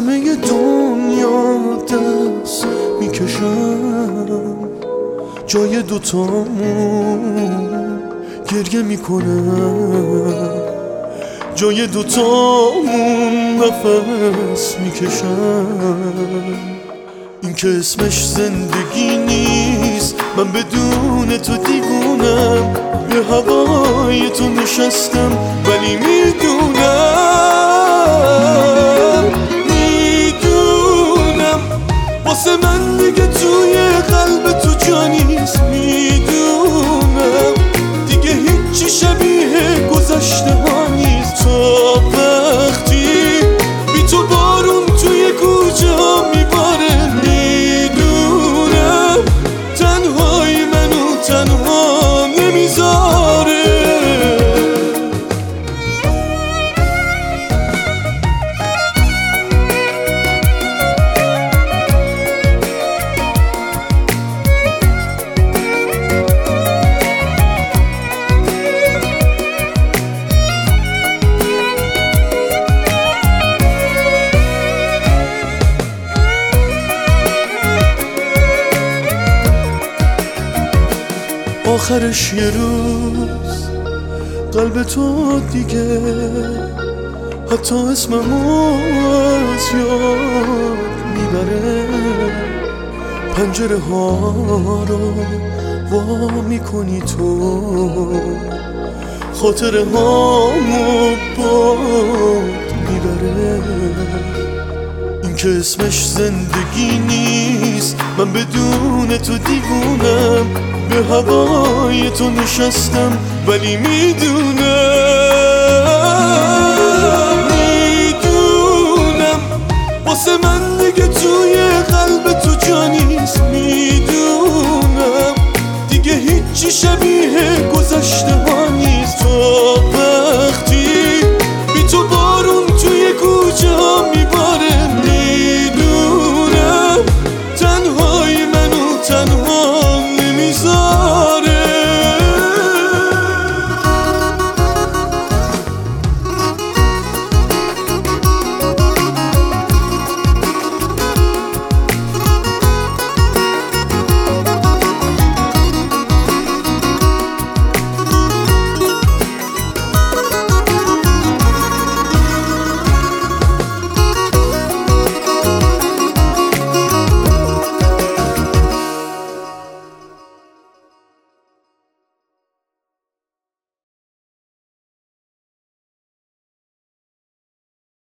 همه دنیا دست میکشم، جای دوتامون گریه میکنم، جای دوتامون نفس میکشم. این که اسمش زندگی نیست، من بدون تو دیوونم، به هوای تو نشستم ولی میدونم واسه من دیگه توی قلب تو جا نیست. میدونم دیگه هیچی شبیه گذشته ها نیست. تا وقتی بی تو بارون توی کوچه ها میباره، میدونم تنهایی منو تنها نمیذاره. آخرش یه روز قلب تو دیگه حتی اسممو از یاد میبره. پنجره ها رو وا میکنی تو، خاطره هامو باد میبره. این که اسمش زندگی نیست، من بدون تو دیوونم، به هوای تو نشستم ولی میدونم واسه من دیگه توی قلب تو جا نیست. میدونم دیگه هیچی شبیه گذشته